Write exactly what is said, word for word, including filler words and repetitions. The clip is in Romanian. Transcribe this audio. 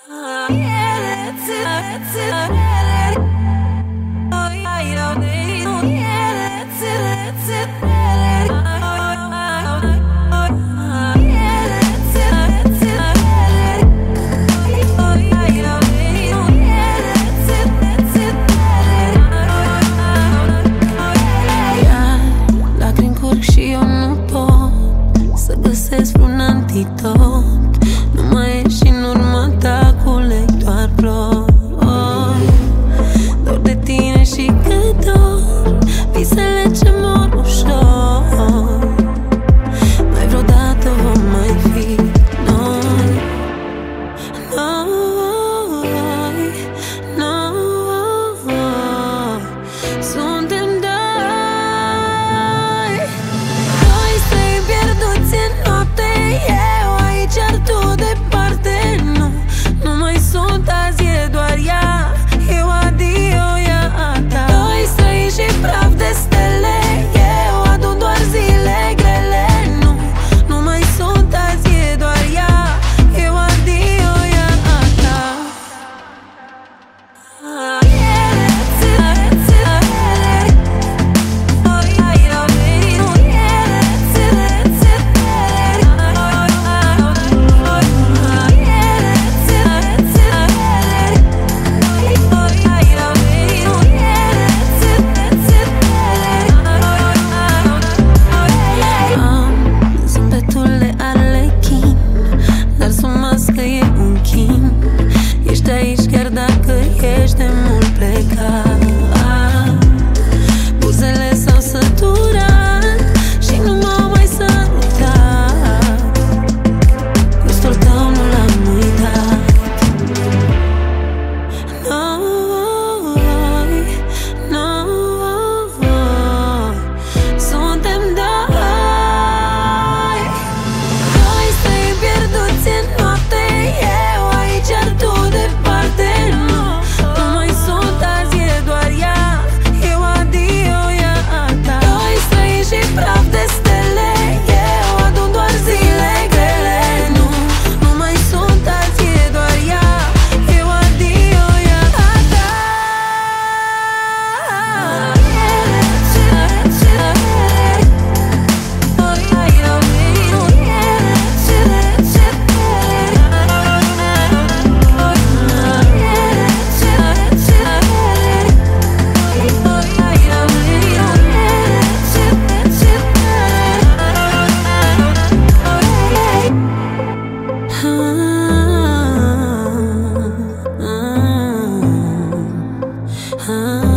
Găsesc un antitot. Nu mai ești în urma ta, culeg doar ploi. Dor de tine și cât dor visele ce mor ușor. Mai vreodată vom mai fi noi. Noi, noi suntem doi. Doi străini pierduți în noapte, eu aici, iar tu departe. Nu, nu mai sunt azi, e doar ea. Eu adio, ea a ta. Doi străini și praf de stele, eu adun doar zile grele. Nu, nu mai sunt azi, e doar ea. Eu adio, ea a ta. Ești aici chiar dacă ești de mult plecat. Buzele s-au săturat și nu m-au mai sărutat. Gustul tău nu l-am uitat. Noi, noi suntem doi. Doi străini pierduți în noapte, eu aici, iar tu departe. Nu, nu mai sunt azi, e doar ea. Eu adio, ea a ta. Doi străini și praf de stele, eu adun doar zile grele. Nu, nu mai sunt azi, e doar ea. Eu adio, ea a ta. Ah